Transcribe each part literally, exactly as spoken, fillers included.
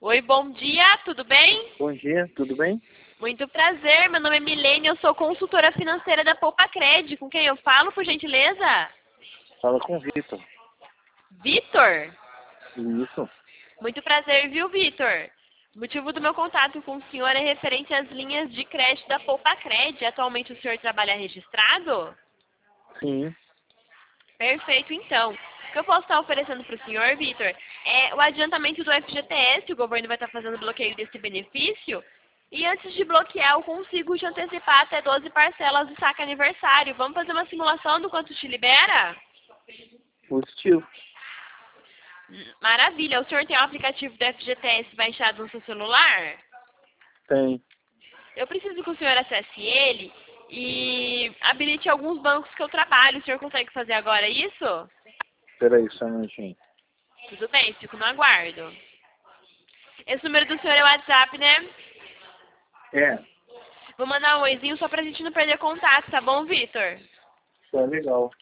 Oi, bom dia, tudo bem? Bom dia, tudo bem? Muito prazer, meu nome é Milene, eu sou consultora financeira da Poupacred. Com quem eu falo, por gentileza? Fala com o Vitor. Vitor? Isso. Muito prazer, viu, Vitor? O motivo do meu contato com o senhor é referente às linhas de crédito da Poupacred. Atualmente o senhor trabalha registrado? Sim. Perfeito, então. O que eu posso estar oferecendo para o senhor, Vitor, é o adiantamento do F G T S, o governo vai estar fazendo bloqueio desse benefício, e antes de bloquear, eu consigo te antecipar até doze parcelas do saque aniversário. Vamos fazer uma simulação do quanto te libera? Positivo. Maravilha. O senhor tem o aplicativo do F G T S baixado no seu celular? Tem. Eu preciso que o senhor acesse ele e habilite alguns bancos que eu trabalho. O senhor consegue fazer agora isso? Espera aí só um minutinho. Tudo bem, fico no aguardo. Esse número do senhor é o WhatsApp, né? É, Vou mandar um oizinho só pra gente não perder contato, tá bom, Vitor? tá legal.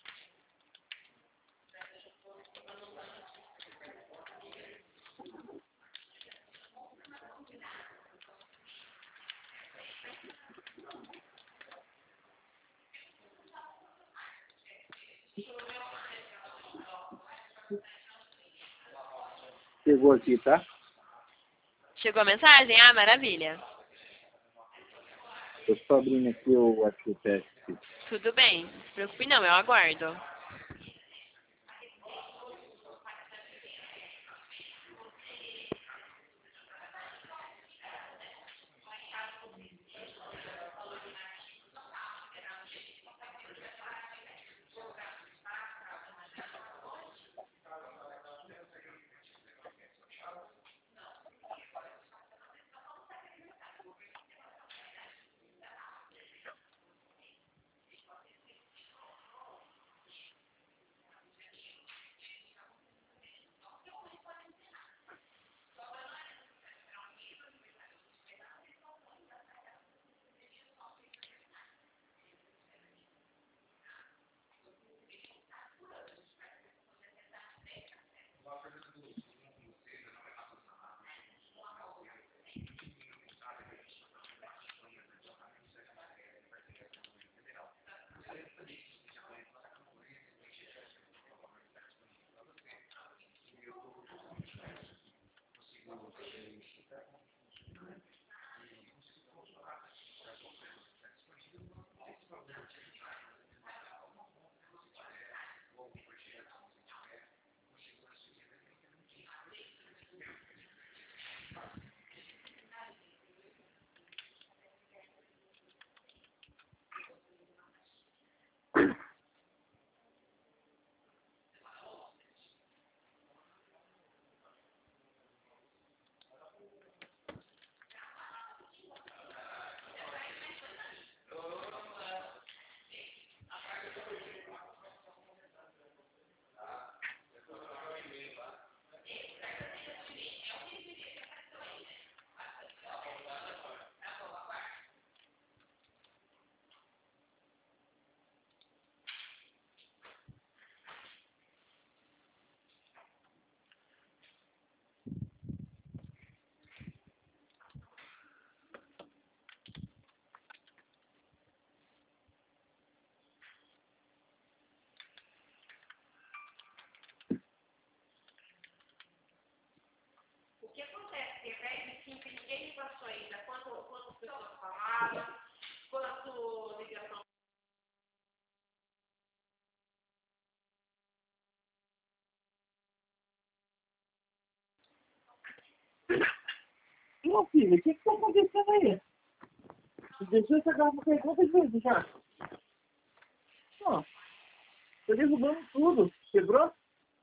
Chegou aqui, tá? Chegou a mensagem? Ah, maravilha. Eu estou abrindo aqui o F T S. Tudo bem, não se preocupe não, eu aguardo. Meu filho, o que que tá acontecendo aí? Você deixou essa garrafa aí quantas vezes já? Ó, tô derrubando tudo. Quebrou?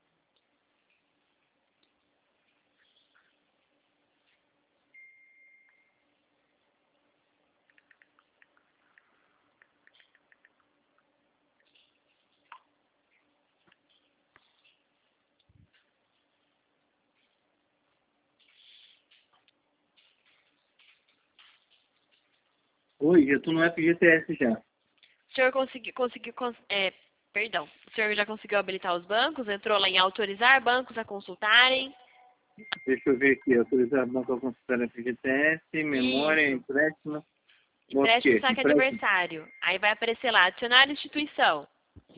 Oi, eu tô no F G T S já. O senhor conseguiu, conseguiu, cons- é, perdão, o senhor já conseguiu habilitar os bancos? Entrou lá em autorizar bancos a consultarem? Deixa eu ver aqui. Autorizar banco a consultar F G T S, memória, Isso. empréstimo. Empréstimo Ok, saque empréstimo. aniversário. Aí vai aparecer lá, adicionar instituição.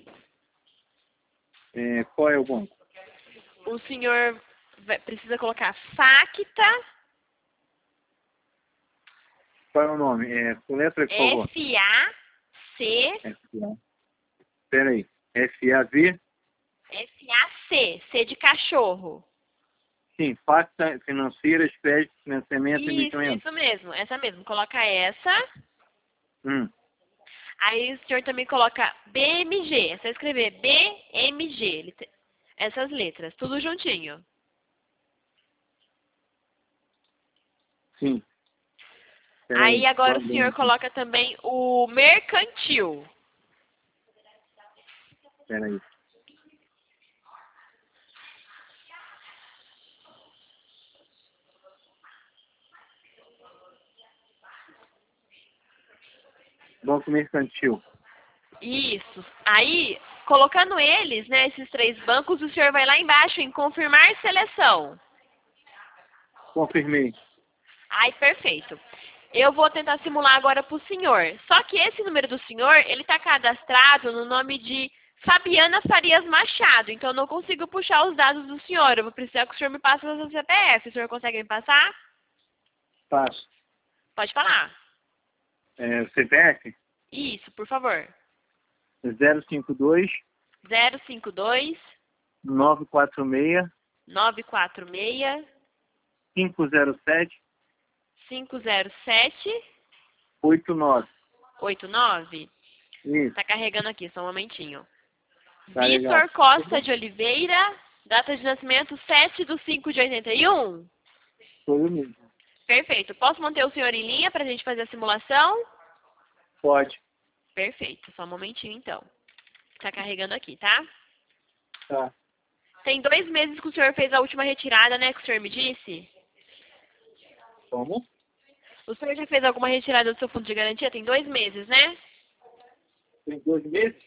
É, qual é o banco? O senhor vai- precisa colocar Facta Qual é o nome? É, com letra, por favor. F A C F A. Espera aí. F A V? F A C, C de cachorro. Sim, Facta Financeiras, Crédito, Financiamento e Isso, Investimento. isso mesmo, essa mesmo. Coloca essa. Hum, Aí o senhor também coloca B M G. É só escrever B M G. Ele te- Essas letras, tudo juntinho. sim. Espera Aí agora o guardei senhor aqui. coloca também o mercantil. Espera aí. Banco Mercantil. Isso. Aí, colocando eles, né, esses três bancos, o senhor vai lá embaixo em confirmar seleção. Confirmei. Aí, perfeito. Eu vou tentar simular agora para o senhor. Só que esse número do senhor, ele está cadastrado no nome de Fabiana Farias Machado. Então, eu não consigo puxar os dados do senhor. Eu vou precisar que o senhor me passe o seu C P F. O senhor consegue me passar? Passo. Pode falar. É, C P F? Isso, por favor. zero cinco dois, zero cinco dois, nove quatro seis, nove quatro seis, cinco zero sete, cinco zero sete, oito nove. oito nove. Isso. Tá carregando aqui, só um momentinho. Tá legal. Vitor Costa de Oliveira, data de nascimento sete de cinco de oitenta e um. Sou eu mesmo. Perfeito. Posso manter o senhor em linha para a gente fazer a simulação? Pode. Perfeito. Só um momentinho, então. Tá carregando aqui, tá? Tá. Tem dois meses que o senhor fez a última retirada, né? Que o senhor me disse. Como? O senhor já fez alguma retirada do seu fundo de garantia? Tem dois meses, né? Tem dois meses?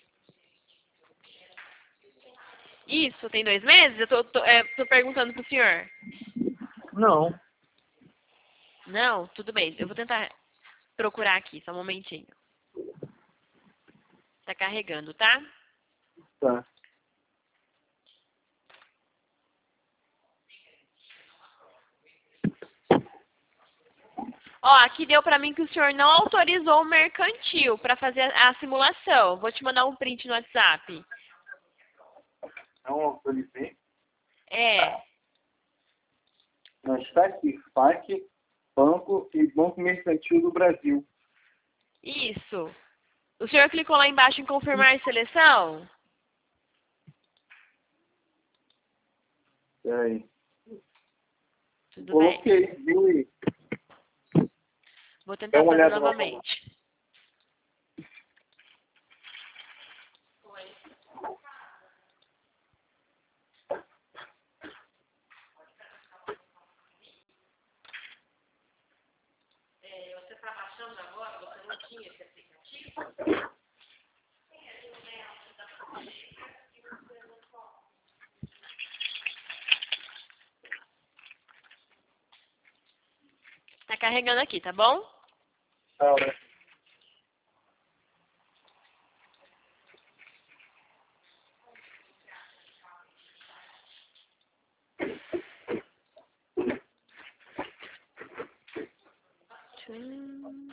Isso, tem dois meses? Eu tô, tô, é, tô perguntando pro senhor. Não. Não? Tudo bem. Eu vou tentar procurar aqui, só um momentinho. Tá carregando, tá? Tá. Ó, aqui deu pra mim que o senhor não autorizou o mercantil pra fazer a, a simulação. Vou te mandar um print no WhatsApp. Não autorizei. É, Mas está aqui. F A C, Banco e Banco Mercantil do Brasil. isso. O senhor clicou lá embaixo em confirmar seleção? Espera aí. Tudo bem. Coloquei. Viu aí? Vou Dá tentar uma fazer olhada lá. novamente. Você está baixando agora? Você não tinha esse aplicativo? Tá carregando aqui, tá bom? Tá, né? Tchum.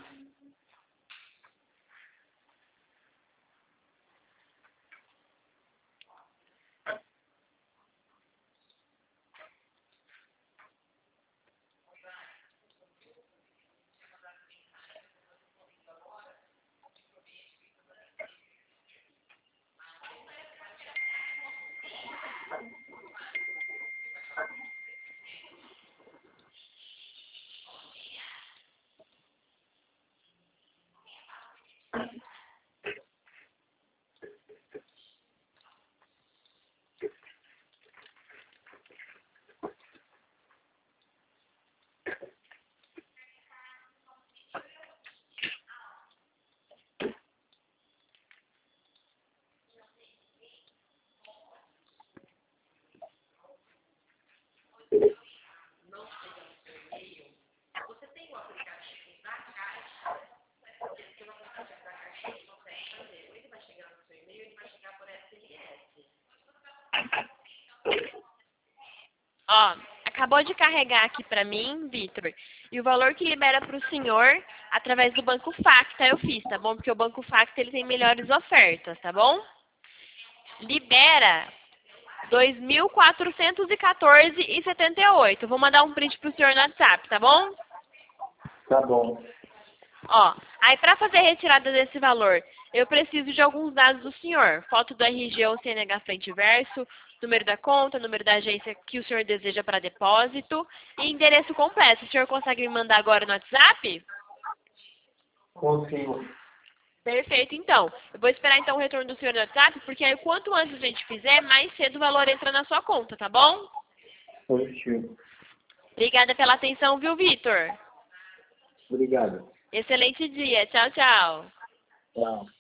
Ó, acabou de carregar aqui pra mim, Vitor, e o valor que libera pro senhor através do Banco Facta eu fiz, tá bom? Porque o Banco Facta ele tem melhores ofertas, tá bom? Libera dois mil quatrocentos e quatorze reais e setenta e oito. Vou mandar um print pro senhor no WhatsApp, tá bom? Tá bom. Ó, aí para fazer a retirada desse valor, eu preciso de alguns dados do senhor. Foto do R G ou C N H frente e verso, número da conta, número da agência que o senhor deseja para depósito e endereço completo. O senhor consegue me mandar agora no WhatsApp? Consigo. Perfeito, então. Eu vou esperar então o retorno do senhor no WhatsApp, porque aí quanto antes a gente fizer, mais cedo o valor entra na sua conta, tá bom? Positivo. Obrigada pela atenção, viu, Vitor? Obrigado. Excelente dia. Tchau, tchau. Tchau.